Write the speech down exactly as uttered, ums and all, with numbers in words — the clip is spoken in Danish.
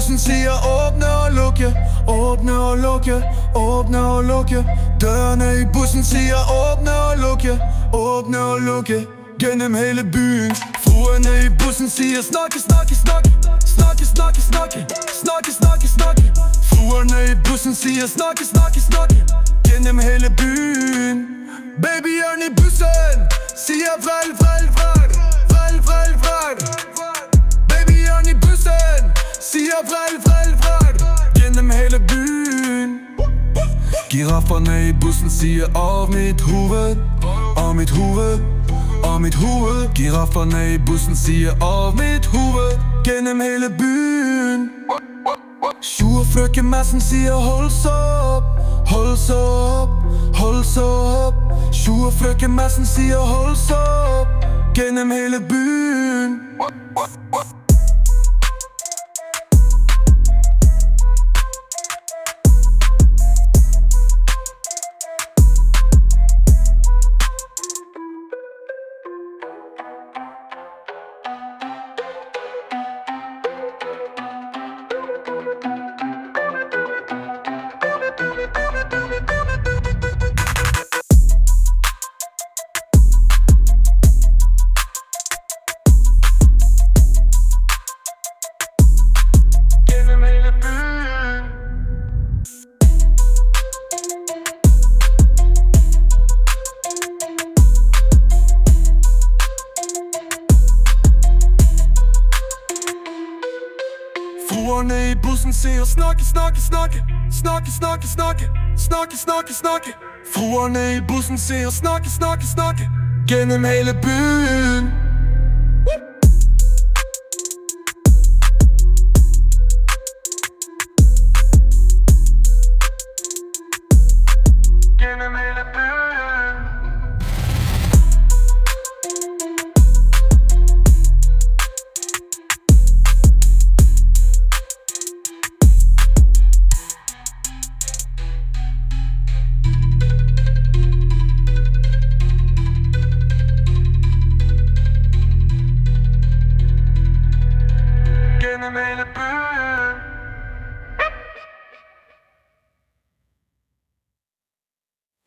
bussen siger åbne og lukke, åbne og lukke, åbne og lukke. Dørene i bussen siger åbne og lukke, åbne og lukke. Gennem hele byen. Fruerne i bussen siger snakke, snakke, snakke, snakke, snakke, snakke, snakke, snakke, snakke. Fruerne i bussen siger snakke, snakke, snakke, gennem hele byen. Babyerne i bussen siger vrel, vrel, vrel, vrel, vrel, vrel. Babyerne i bussen siger vrel, vrel, vrel, gennem hele byen. Girafferne i bussen siger og mit hoved, og mit hoved, og mit hoved. Girafferne i bussen siger og mit hoved, gennem hele byen. Sure-frøkemassen siger hold så op, hold så op, hold så op. Sure-frøkemassen siger hold så op, gennem hele byen. Fruerne i bussen siger snakke, snakke, snakke, snakke, snakke, snakke, snakke, snakke, snakke. Fruerne i bussen siger snakke, snakke, snakke, gennem hele byen. Gennem hele byen. Gennem hele byen.